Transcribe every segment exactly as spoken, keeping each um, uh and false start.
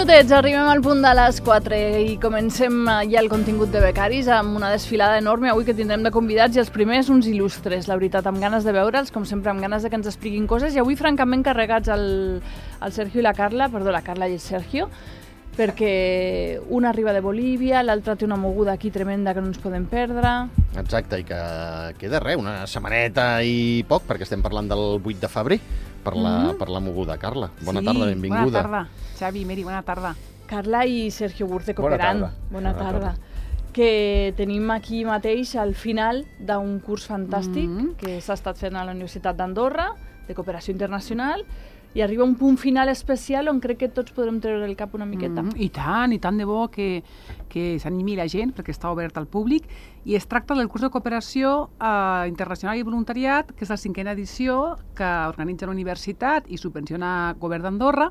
minutets, arribem al punt de les quatre i comencem ja el contingut de becaris amb una desfilada enorme avui que tindrem de convidats i els primers uns il·lustres, la veritat, amb ganes de veure'ls, com sempre amb ganes de que ens expliquin coses i avui francament carregats el, el Sergio i la Carla, perdó, la Carla i el Sergio, perquè un arriba de Bolívia, l'altre té una moguda aquí tremenda que no ens podem perdre. Exacte, i que queda res, una setmaneta i poc, perquè estem parlant del vuit de febrer, per la, mm-hmm. per la moguda. Carla, bona sí, tarda, benvinguda. Bona tarda, Xavi, Meri, bona tarda. Carla i Sergio Burce Cooperant. Bona tarda. Bona tarda. Que tenim aquí mateix al final d'un curs fantàstic mm-hmm. que s'ha estat fent a la Universitat d'Andorra, de cooperació internacional, i arriba un punt final especial on crec que tots podrem treure el cap una miqueta. Mm, I tant, i tant de bo que, que s'animi la gent, perquè està obert al públic, i es tracta del curs de cooperació eh, internacional i voluntariat, que és la cinquena edició, que organitza la universitat i subvenciona el govern d'Andorra,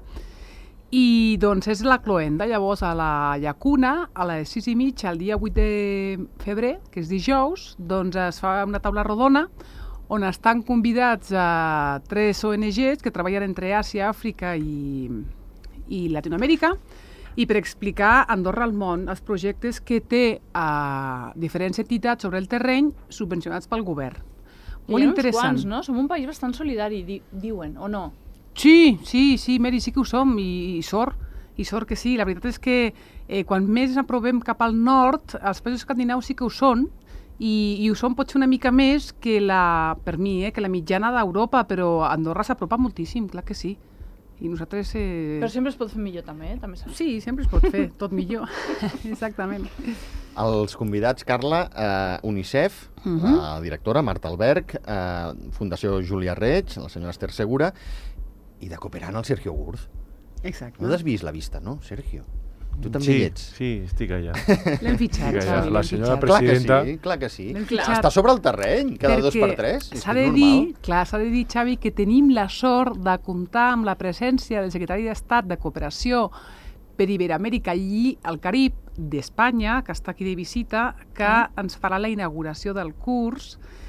i doncs és la cloenda, llavors a la Llacuna, a les sis i mitja, el dia vuit de febrer, que és dijous, doncs es fa una taula rodona, on estan convidats a tres O N Ges que treballen entre Àsia, Àfrica i, i Latinoamèrica i per explicar Andorra al món, els projectes que té a diferents entitats sobre el terreny subvencionats pel govern. Molt interessant. Quants, no? Som un país bastant solidari, di diuen, o no? Sí, sí, sí, Meri, sí que ho som, i, i sort, i sort que sí. La veritat és que eh, quan més aprovem cap al nord, els països escandinaus sí que ho són, i, i ho són potser una mica més que la, per mi, eh, que la mitjana d'Europa, però Andorra s'apropa moltíssim, clar que sí. I nosaltres... Eh... Però sempre es pot fer millor també, eh? També saps. Sí, sempre es pot fer, tot millor, exactament. Els convidats, Carla, eh, UNICEF, uh-huh. la directora Marta Alberg, eh, Fundació Júlia Reig, la senyora Esther Segura, i de Cooperant el Sergio Gurz. Exacte. No t'has vist la vista, no, Sergio? Tu també sí, hi ets. Sí, estic allà. L'hem fitxat, Xavi. La senyora fitxat. presidenta... Clar que sí, clar que sí. Fitxat. Està sobre el terreny, cada Perquè dos per tres. S'ha de dir, clar, s'ha de dir, Xavi, que tenim la sort de comptar amb la presència del secretari d'Estat de Cooperació per Iberoamèrica i el Carib d'Espanya, que està aquí de visita, que mm. ens farà la inauguració del curs.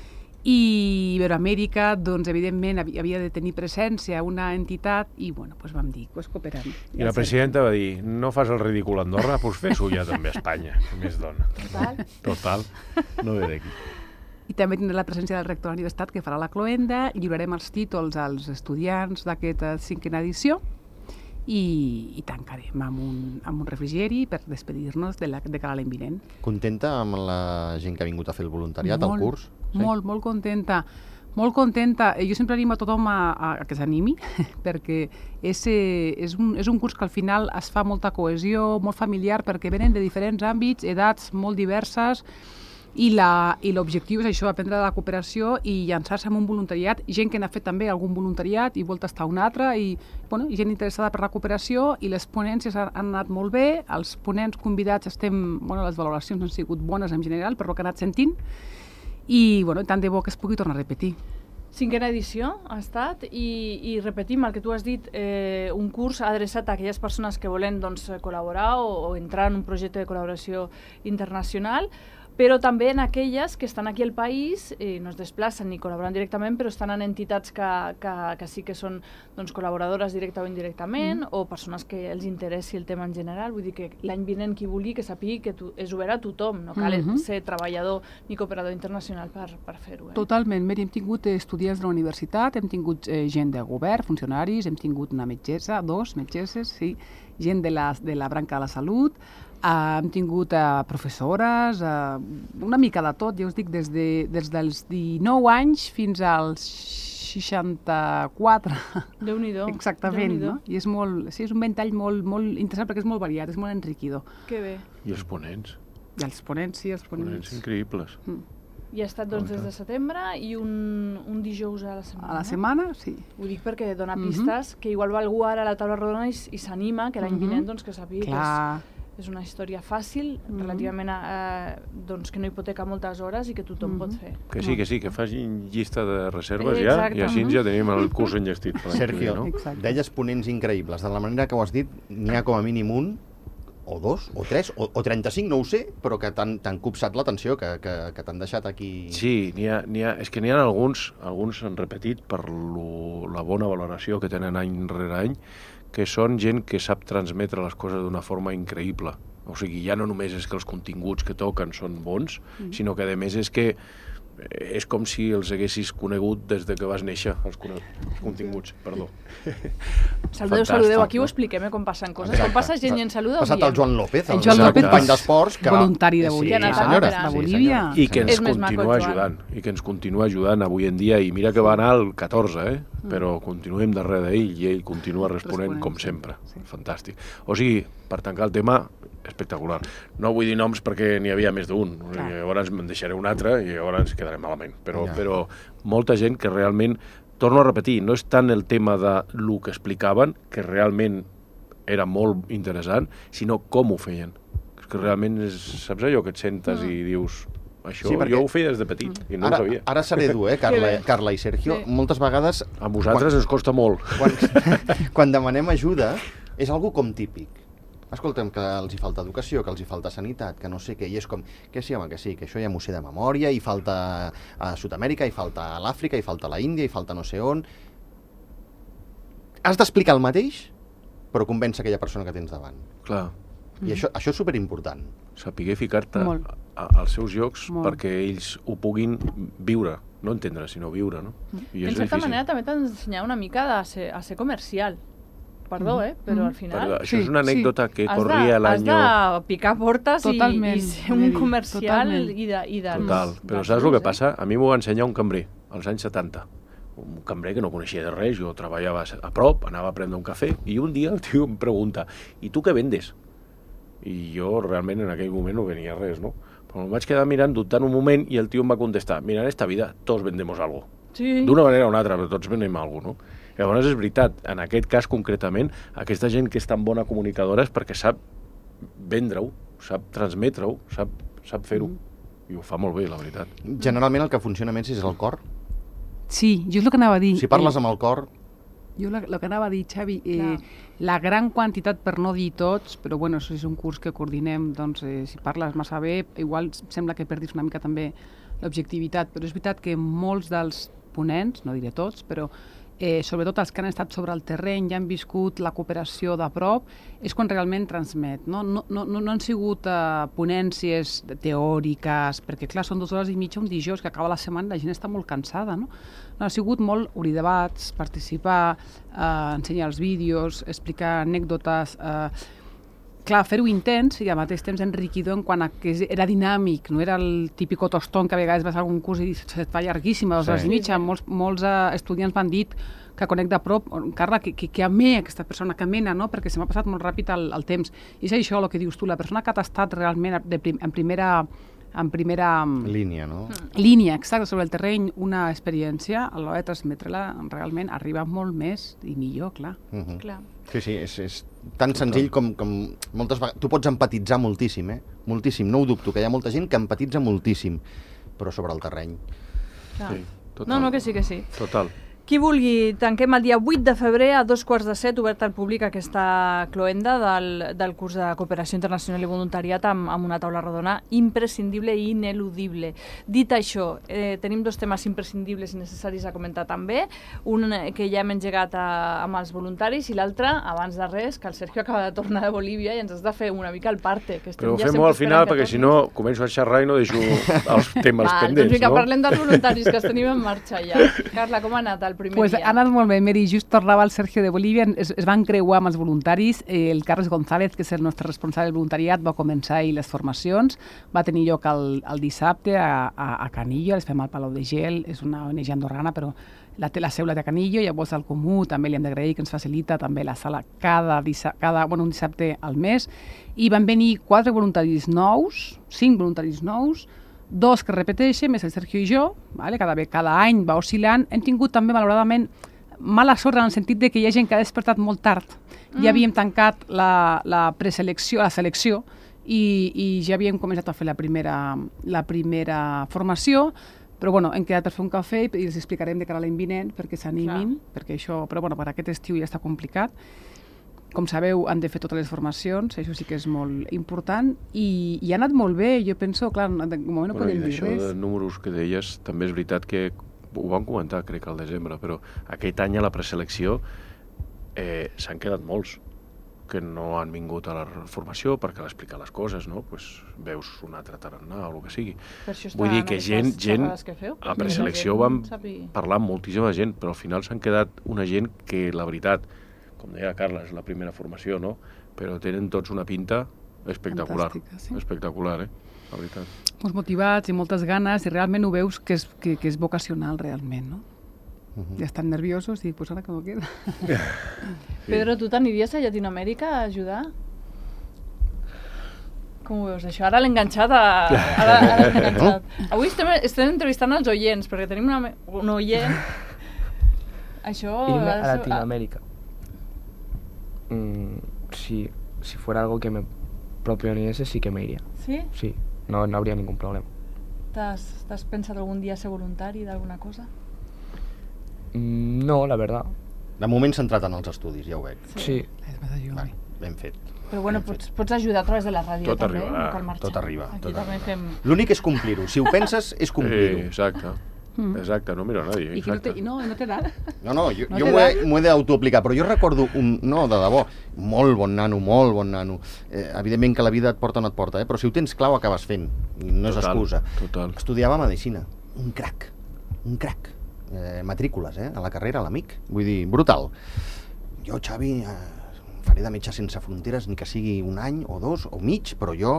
I Iberoamèrica, doncs, evidentment, havia de tenir presència una entitat i, bueno, doncs vam dir, pues cooperant. I la presidenta va dir, no fas el ridícul a Andorra, doncs fes-ho ja també a Espanya, que més dona. Total. Total, no ve d'aquí. I també tindrà la presència del rector de la universitat que farà la cloenda, lliurarem els títols als estudiants d'aquesta cinquena edició i, i tancarem amb un, amb un refrigeri per despedir-nos de, la, de cara a l'any vinent. Contenta amb la gent que ha vingut a fer el voluntariat molt, al curs? Sí? Molt, molt contenta. Molt contenta. Jo sempre animo a tothom a, a, a que s'animi, perquè és, és, un, és un curs que al final es fa molta cohesió, molt familiar, perquè venen de diferents àmbits, edats molt diverses, i l'objectiu és això, aprendre de la cooperació i llançar-se en un voluntariat, gent que n'ha fet també algun voluntariat i vol tastar un altre, i bueno, gent interessada per la cooperació, i les ponències han anat molt bé, els ponents convidats estem, bueno, les valoracions han sigut bones en general, per lo que he anat sentint, i bueno, tant de bo que es pugui tornar a repetir. Cinquena edició ha estat i, i repetim el que tu has dit, eh, un curs adreçat a aquelles persones que volen doncs, col·laborar o, o entrar en un projecte de col·laboració internacional, però també en aquelles que estan aquí al país, eh, no es desplacen ni col·laboren directament, però estan en entitats que, que, que sí que són doncs, col·laboradores directa o indirectament, mm. o persones que els interessi el tema en general. Vull dir que l'any vinent qui vulgui que sàpigui que tu, és obert a tothom, no cal mm-hmm. ser treballador ni cooperador internacional per, per fer-ho. Eh? Totalment, Meri, hem tingut estudiants de la universitat, hem tingut eh, gent de govern, funcionaris, hem tingut una metgessa, dos metgesses, sí, gent de la, de la branca de la salut, Uh, hem tingut uh, professores, uh, una mica de tot, ja us dic, des, de, des dels dinou anys fins als seixanta-quatre. Déu-n'hi-do. Exactament, Déu-n'hi-do. No? I és, molt, sí, és un ventall molt, molt interessant perquè és molt variat, és molt enriquidor. Que bé. I els ponents. I els ponents, sí, els ponents. Ponents increïbles. Mm. I ha estat doncs, des de setembre i un, un dijous a la setmana. A la setmana, sí. Ho dic perquè dona Mm-hmm. pistes, que igual va algú ara a la taula rodona i, i s'anima, que l'any Mm-hmm. vinent doncs, que sàpiga que Clar. és, és una història fàcil, mm-hmm. relativament a, eh, doncs, que no hipoteca moltes hores i que tothom mm-hmm. pot fer. Que sí, que sí, que facin llista de reserves Eh, ja, exacte. i així ja tenim el curs enllestit. Sergio, no? Exacte. deies ponents increïbles. De la manera que ho has dit, n'hi ha com a mínim un, o dos, o tres, o, o trenta-cinc, no ho sé, però que t'han copsat l'atenció, que, que, que t'han deixat aquí... Sí, n'hi ha, n'hi ha, és que n'hi ha alguns, alguns han repetit per lo, la bona valoració que tenen any rere any, que són gent que sap transmetre les coses d'una forma increïble. O sigui, ja no només és que els continguts que toquen són bons, mm. sinó que a més és que és com si els haguessis conegut des de que vas néixer, els, cone... els continguts, perdó. Saludeu, saludeu, aquí ho expliquem, eh, com passen coses. Exacte. Com passa gent i ens saluda, ha passat el Joan López, el, el Joan López, company d'esports, que voluntari de Bolívia, sí, sí, senyora. de Bolívia. Sí, I que ens És més maco, continua Joan. ajudant, i que ens continua ajudant avui en dia, i mira que va anar al catorze, eh? Però continuem darrere d'ell i ell continua responent com sempre. Fantàstic. O sigui, per tancar el tema, espectacular. No vull dir noms perquè n'hi havia més d'un. Llavors me'n deixaré un altre i llavors ens quedarem malament. Però, ja. però molta gent que realment, torno a repetir, no és tant el tema de lo que explicaven, que realment era molt interessant, sinó com ho feien. És que realment, és, saps allò que et sentes mm. i dius... Això sí, jo ho feia des de petit mm. i no ara, ho sabia. Ara seré dur, eh, Carla, Carla i Sergio. Sí. Moltes vegades... A vosaltres quan, ens costa molt. Quan, quan demanem ajuda, és algo com típic. Escolta'm, que els hi falta educació, que els hi falta sanitat, que no sé què, i és com, que sí, home, que sí, que això ja m'ho sé de memòria, i falta a Sud-amèrica, i falta a l'Àfrica, i falta a la Índia, i falta no sé on... Has d'explicar el mateix, però convèncer aquella persona que tens davant. Clar. I això, això és superimportant. Sapiguer ficar-te als seus llocs molt. Perquè ells ho puguin viure, no entendre, sinó viure, no? I en certa difícil. Manera també t'ha d'ensenyar una mica a ser, a ser comercial. Perdó, eh? Però mm. al final... Perdó, això sí, és una anècdota sí. que has corria l'any... Has de picar portes i, i ser un comercial i de... I de Total, dels, però saps el que passa? A mi m'ho va ensenyar un cambrer, als anys setanta. Un cambrer que no coneixia de res, jo treballava a prop, anava a prendre un cafè, i un dia el tio em pregunta, i tu què vendes? I jo realment en aquell moment no venia res, no? Però em vaig quedar mirant, dubtant un moment, i el tio em va contestar, mira, en esta vida tots vendemos algo. Sí. D'una manera o una altra, però tots venem alguna cosa, no? Llavors és veritat, en aquest cas concretament, aquesta gent que és tan bona comunicadora és perquè sap vendre-ho, sap transmetre-ho, sap, sap fer-ho, mm. i ho fa molt bé, la veritat. Generalment el que funciona més és el cor. Sí, jo és el que anava a dir. Si parles amb el cor... Jo el que anava a dir, Xavi, eh, la gran quantitat, per no dir tots, però bueno, això és un curs que coordinem, doncs eh, si parles massa bé, igual sembla que perdis una mica també l'objectivitat, però és veritat que molts dels ponents, no diré tots, però eh, sobretot els que han estat sobre el terreny i han viscut la cooperació de prop, és quan realment transmet. No, no, no, no han sigut eh, ponències teòriques, perquè clar, són dues hores i mitja un dijous que acaba la setmana i la gent està molt cansada, no? No, ha sigut molt obrir debats, participar, eh, ensenyar els vídeos, explicar anècdotes... Eh, clar, fer-ho intens i al mateix temps enriquidor en quant a que era dinàmic, no era el típico tostón que a vegades vas a algun curs i se't fa llarguíssima, dues hores i mitja. Molts, molts uh, estudiants m'han dit que conec de prop, Carla, que, que, que amé aquesta persona, que amena, no? Perquè se m'ha passat molt ràpid el, el temps. I és això el que dius tu, la persona que ha estat realment de prim, en primera... en primera línia, no? Línia, exacte, sobre el terreny, una experiència, a l'hora de transmetre-la realment arriba molt més i millor, clar. Uh -huh. clar. Sí, sí, és, és tan senzill com, com moltes vegades... Tu pots empatitzar moltíssim, eh? Moltíssim, no ho dubto, que hi ha molta gent que empatitza moltíssim, però sobre el terreny. Clar. Sí, total. No, no, que sí, que sí. Total. Qui vulgui, tanquem el dia vuit de febrer a dos quarts de set, obert al públic aquesta cloenda del, del curs de Cooperació Internacional i Voluntariat amb, amb una taula rodona imprescindible i ineludible. Dit això, eh, tenim dos temes imprescindibles i necessaris a comentar també, un que ja hem engegat a, amb els voluntaris i l'altre, abans de res, que el Sergio acaba de tornar de Bolívia i ens has de fer una mica el parte. Que Però ho ja fem-ho al final perquè si no començo a xerrar i no deixo els temes Va, pendents, doncs vinga, no? parlem dels voluntaris que els tenim en marxa ja. Carla, com ha anat el primer pues dia? Ha anat molt bé, Meri. Just tornava el Sergio de Bolívia, es, es van creuar amb els voluntaris. Eh, el Carles González, que és el nostre responsable del voluntariat, va començar ahir les formacions. Va tenir lloc el, el dissabte a, a, a Canillo, les fem al Palau de Gel, és una O N G andorrana, però la té la seu de Canillo. Llavors al Comú també li hem d'agrair que ens facilita també la sala cada, cada bueno, un dissabte al mes. I van venir quatre voluntaris nous, cinc voluntaris nous, dos que repeteixen, més el Sergio i jo, vale? cada, cada any va oscil·lant. Hem tingut també, malauradament, mala sort en el sentit de que hi ha gent que ha despertat molt tard. Mm. Ja havíem tancat la, la preselecció, la selecció, i, i ja havíem començat a fer la primera, la primera formació, però bueno, hem quedat per fer un cafè i els explicarem de cara a l'any vinent perquè s'animin, perquè això, però bueno, per aquest estiu ja està complicat. Com sabeu, han de fer totes les formacions, això sí que és molt important, i, i ha anat molt bé, jo penso, clar, de moment no bueno, podem dir res. I res. d'això de números que deies, també és veritat que ho vam comentar, crec, al desembre, però aquest any a la preselecció eh, s'han quedat molts que no han vingut a la formació perquè l'explicar les coses, no? Pues veus un altre tarannà o el que sigui. Vull dir que gent, gent, a la preselecció vam parlar amb moltíssima gent, però al final s'han quedat una gent que, la veritat, com deia Carla, és la primera formació, no? Però tenen tots una pinta espectacular. Sí? Espectacular, eh? La veritat. Molts motivats i moltes ganes, i realment ho veus que és, que, que és vocacional, realment, no? Uh-huh. Ja estan nerviosos i pues ara com queda. Pedro, tu t'aniries a Llatinoamèrica a ajudar? Com ho veus, això? Ara l'he enganxat a... Ara, ara l'he enganxat. Avui estem, estem entrevistant els oients, perquè tenim una, un oient... Això... Irme a Latinoamérica. Mm, si, si fuera algo que me proponiese, sí que me iría. ¿Sí? Sí, no, no habría ningún problema. ¿T'has pensat algun dia ser voluntari d'alguna cosa? No, la verdad. De moment s'ha entrat en els estudis, ja ho veig. Sí. sí. Va, ben fet. Però bueno, pots, pots ajudar a través de la ràdio tot també, arriba, no cal marxar. Tot arriba. Aquí tot també fem... L'únic és complir-ho. Si ho penses, és complir-ho. Eh, exacte. Mm. Exacte, no miro a nadie. I que no té, no, no té edat. No, no, jo, no jo m'ho he, he d'autoaplicar, però jo recordo un... No, de debò, molt bon nano, molt bon nano. Eh, evidentment que la vida et porta on et porta, eh? Però si ho tens clar ho acabes fent. No és total, excusa. Total. Estudiava medicina. Un crac. Un crac. Eh, matrícules, eh? A la carrera, l'amic. Vull dir, brutal. Jo, Xavi, eh, faré de metge sense fronteres, ni que sigui un any o dos o mig, però jo...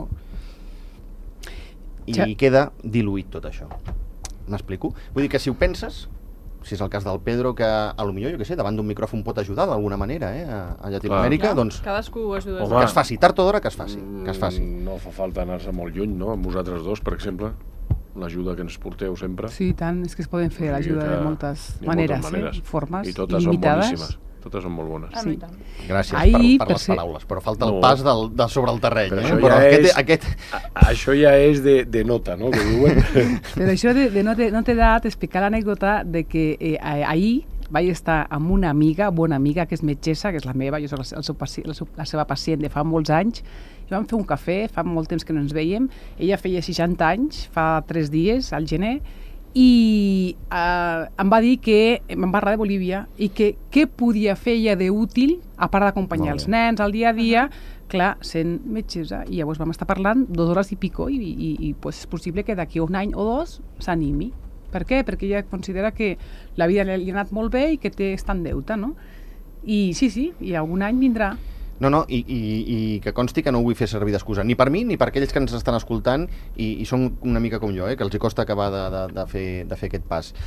I Xa... queda diluït tot això. M'explico? Vull dir que si ho penses, si és el cas del Pedro, que a lo millor, jo què sé, davant d'un micròfon pot ajudar d'alguna manera, eh, a, a Llatinoamèrica, clar, doncs... Cadascú es diu... Que es faci, tard o d'hora que es faci, que es faci. No fa falta anar-se molt lluny, no? Amb vosaltres dos, per exemple, l'ajuda que ens porteu sempre. Sí, tant, és que es poden fer l'ajuda de moltes maneres, moltes maneres, eh? Formes i totes limitades. són boníssimes. Totes són molt bones. Sí. Gràcies Ahir, per, per, per les ser... paraules, però falta no. el pas del, de sobre el terreny. Però eh? això, però ja aquest, és, aquest... a, això ja és de, de nota, no? Que diuen. Però això de, de no t'he no dat explicar l'anècdota de que eh, ahir vaig estar amb una amiga, bona amiga, que és metgessa, que és la meva, jo soc el seu, la, seu, la seva pacient de fa molts anys, i vam fer un cafè, fa molt temps que no ens veiem, ella feia seixanta anys, fa tres dies, al gener, i eh, em va dir que, em va parlar de Bolívia, i que què podia fer ella d'útil, a part d'acompanyar els nens al dia a dia, clar, sent metgessa, i llavors vam estar parlant dues hores i pico, i, i, i pues, és possible que d'aquí un any o dos s'animi. Per què? Perquè ella considera que la vida li ha anat molt bé i que té està en deute, no? I sí, sí, i algun any vindrà. No, no, i, i, i que consti que no ho vull fer servir d'excusa, ni per mi ni per aquells que ens estan escoltant i, i són una mica com jo, eh, que els hi costa acabar de, de, de, fer, de fer aquest pas.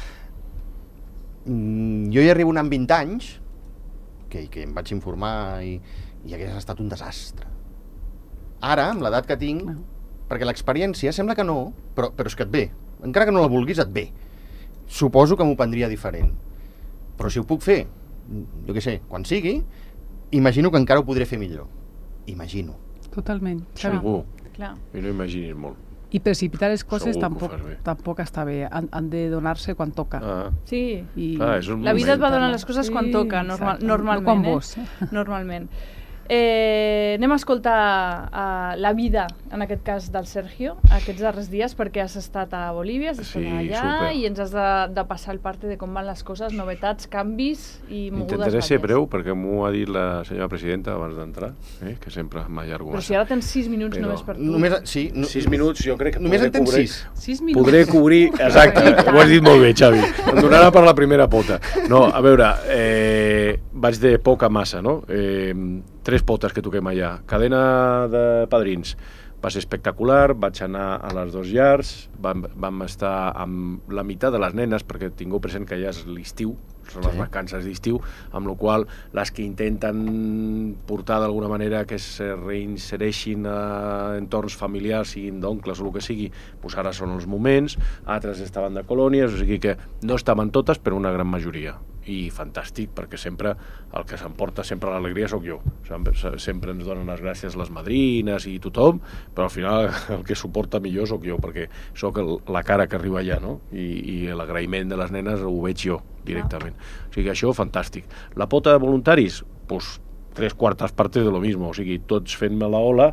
Mm, jo hi arribo amb vint anys, que, que em vaig informar i, i hagués estat un desastre. Ara, amb l'edat que tinc, no. Perquè l'experiència sembla que no, però, però és que et ve. Encara que no la vulguis, et ve. Suposo que m'ho prendria diferent. Però si ho puc fer, jo què sé, quan sigui, imagino que encara ho podré fer millor. Imagino. Totalment. Segur. Clar. I no imaginis molt. I precipitar les coses Segur tampoc, tampoc està bé. Han, han de donar-se quan toca. Ah. Sí. I ah, és un la vida et va moment. donar les coses quan sí, toca, normal, exacte. normalment. No quan eh? vos. Normalment. Eh, anem a escoltar uh, la vida, en aquest cas del Sergio, aquests darrers dies, perquè has estat a Bolívia, has estat Sí, allà super. i ens has de, de passar el parte de com van les coses, novetats, canvis i mogudes Intentaré ser varies. breu, perquè m'ho ha dit la senyora presidenta abans d'entrar, eh? Que sempre m'allargo Però massa. si ara tens sis minuts Però- només per tu. Només, sí, no, Sis minuts, jo crec que només en podré tens cobrir... sis. Sis minuts. Podré cobrir... Exacte, ho has dit molt bé, Xavi. Em donarà per la primera pota. No, a veure, eh, vaig de poc a massa, no? Eh, tres potes que toquem allà. Cadena de padrins. Va ser espectacular, vaig anar a les dos llars, vam, vam estar amb la meitat de les nenes, perquè tingueu present que ja és l'estiu, són les Sí. vacances d'estiu, amb la qual les que intenten portar d'alguna manera que es reinsereixin a entorns familiars, siguin d'oncles o el que sigui, doncs ara són els moments, altres estaven de colònies, o sigui que no estaven totes, però una gran majoria. I fantàstic, perquè sempre el que s'emporta sempre l'alegria sóc jo. Sempre, sempre ens donen les gràcies les madrines i tothom, però al final el que suporta millor sóc jo, perquè sóc el, la cara que arriba allà, no? I, i l'agraïment de les nenes ho veig jo directament. O sigui, això fantàstic. La pota de voluntaris, doncs tres quartes partes de lo mismo, o sigui, tots fent-me la ola,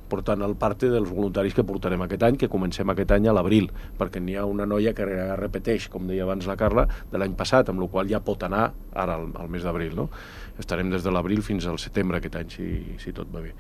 portant el parte dels voluntaris que portarem aquest any, que comencem aquest any a l'abril, perquè n'hi ha una noia que repeteix, com deia abans la Carla, de l'any passat, amb la qual ja pot anar ara al, al mes d'abril, no? Estarem des de l'abril fins al setembre aquest any, si, si tot va bé.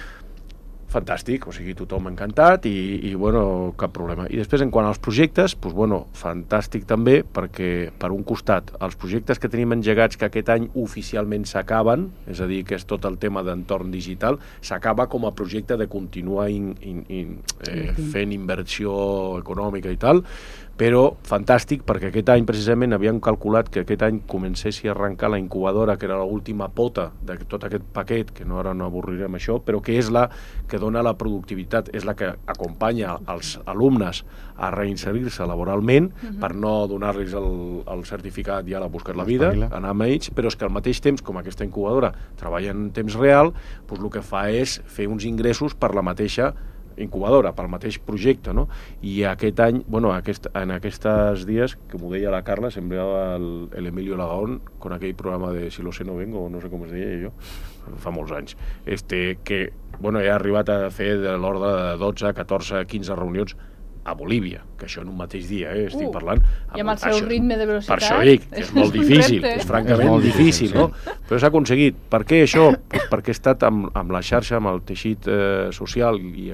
Fantàstic, o sigui, tothom encantat i, i bueno, cap problema. I després, en quant als projectes, doncs, bueno, fantàstic també, perquè, per un costat, els projectes que tenim engegats que aquest any oficialment s'acaben, és a dir, que és tot el tema d'entorn digital, s'acaba com a projecte de continuar in, in, in, eh, fent inversió econòmica i tal, però fantàstic, perquè aquest any precisament havíem calculat que aquest any comencessi a arrencar la incubadora, que era l'última pota de tot aquest paquet, que no ara no avorrirem això, però que és la que dona la productivitat, és la que acompanya els alumnes a reinserir-se laboralment, uh-huh. per no donar-los el, el certificat i ara buscar la vida, anar amb ells, però és que al mateix temps, com aquesta incubadora treballa en temps real, doncs el que fa és fer uns ingressos per la mateixa incubadora, pel mateix projecte, no? I aquest any, bueno, aquest, en aquests dies, que m'ho deia la Carla, semblava el, el Emilio Lagaón, con aquell programa de Si lo sé no vengo, no sé com es deia jo, fa molts anys, este, que, bueno, he arribat a fer de l'ordre de dotze, catorze, quinze reunions a Bolívia, que això en un mateix dia, eh, estic uh, parlant. I amb el seu això, ritme de velocitat. Per això dic, que és molt difícil, és francament és molt difícil, no? Però s'ha aconseguit. Per què això? Pues perquè he estat amb, amb la xarxa, amb el teixit eh, social i,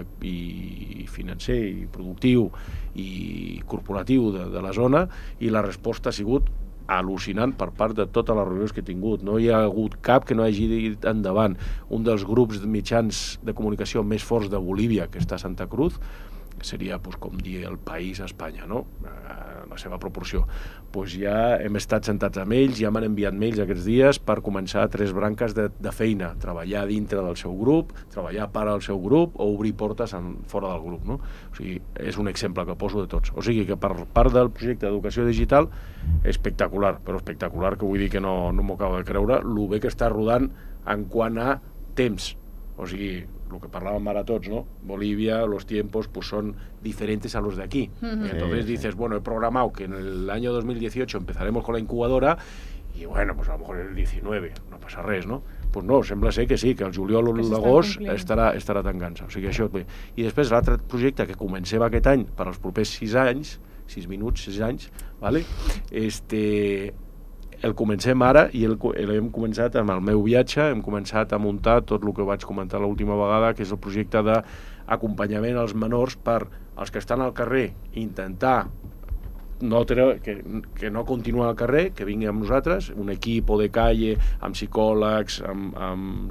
i financer i productiu i corporatiu de, de la zona, i la resposta ha sigut al·lucinant per part de totes les reunions que he tingut. No hi ha hagut cap que no hagi dit endavant. Un dels grups de mitjans de comunicació més forts de Bolívia, que està a Santa Cruz, que seria, pues, com dir, el país a Espanya, no? La seva proporció. Pues ja hem estat sentats amb ells, ja m'han enviat mails aquests dies per començar tres branques de, de feina, treballar dintre del seu grup, treballar per al seu grup o obrir portes en, fora del grup, no? O sigui, és un exemple que poso de tots. O sigui que per part del projecte d'educació digital, espectacular, però espectacular, que vull dir que no, no m'ho acabo de creure, el bé que està rodant en quant a temps. O sigui, lo que parlábamos ahora todos, ¿no? Bolivia, los tiempos pues son diferentes a los de aquí. Uh-huh. Entonces sí, dices, sí. bueno, he programado que en el año dos mil dieciocho empezaremos con la incubadora y bueno, pues a lo mejor en el diecinueve, no passa res, no? Pues no, sembla ser que sí, que el juliol o l'agost estarà, estarà tancant-se. O sigui, això bé. I després l'altre projecte que comencem aquest any per als propers sis anys, sis minuts, sis anys, vale? este... el comencem ara i el, el hem començat amb el meu viatge, hem començat a muntar tot el que vaig comentar l'última vegada, que és el projecte d'acompanyament als menors per als que estan al carrer, intentar no treure, que, que no continuïn al carrer, que vinguin amb nosaltres, un equip de calle, amb psicòlegs, amb, amb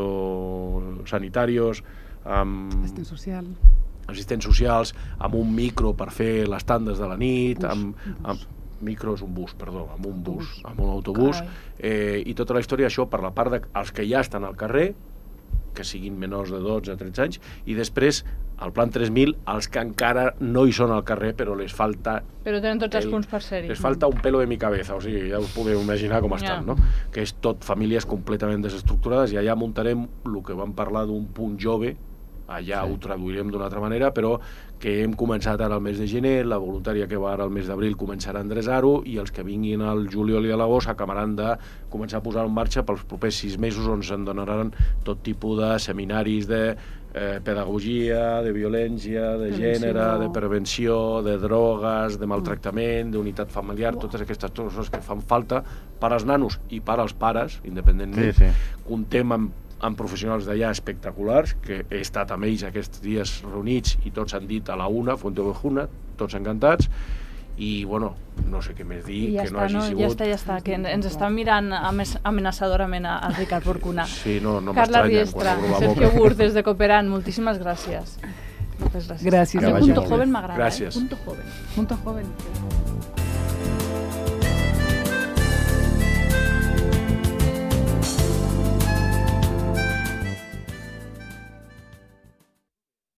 sociosanitarios, amb... assistent social. assistents socials, amb un micro per fer les tandes de la nit, bus, amb... amb micro és un bus, perdó, amb un bus, autobús. amb un autobús, eh, i tota la història, això per la part dels que ja estan al carrer, que siguin menors de dotze a tretze anys, i després, al plan tres mil, els que encara no hi són al carrer, però les falta... Però tenen tots els el, punts per ser-hi. Les falta un pelo de mi cabeza, o sigui, ja us podeu imaginar com estan, yeah. no? Que és tot famílies completament desestructurades, i allà muntarem el que vam parlar d'un punt jove, allà sí. ho traduirem d'una altra manera, però que hem començat ara al mes de gener, la voluntària que va ara al mes d'abril començarà a endreçar-ho i els que vinguin al juliol i a l'agost acabaran de començar a posar en marxa pels propers sis mesos on se'n donaran tot tipus de seminaris de eh, pedagogia, de violència, de gènere, de prevenció, de drogues, de maltractament, d'unitat familiar, totes aquestes coses que fan falta per als nanos i per als pares, independentment. Sí, sí. Contem amb amb professionals d'allà espectaculars, que he estat amb ells aquests dies reunits i tots han dit a la una, Fuente Ovejuna, tots encantats, i bueno, no sé què més dir, ja que està, no hagi no? sigut... Ja està, ja està, que ens està mirant amenaçadorament a, a Ricard Porcuna. Sí, no, no Carla m'estranya. Riestra, Sergio Wurz, des de Cooperant, moltíssimes gràcies. Moltes gràcies. Gràcies. El Punto Joven m'agrada, gràcies. eh? Punto Joven. Punto Joven.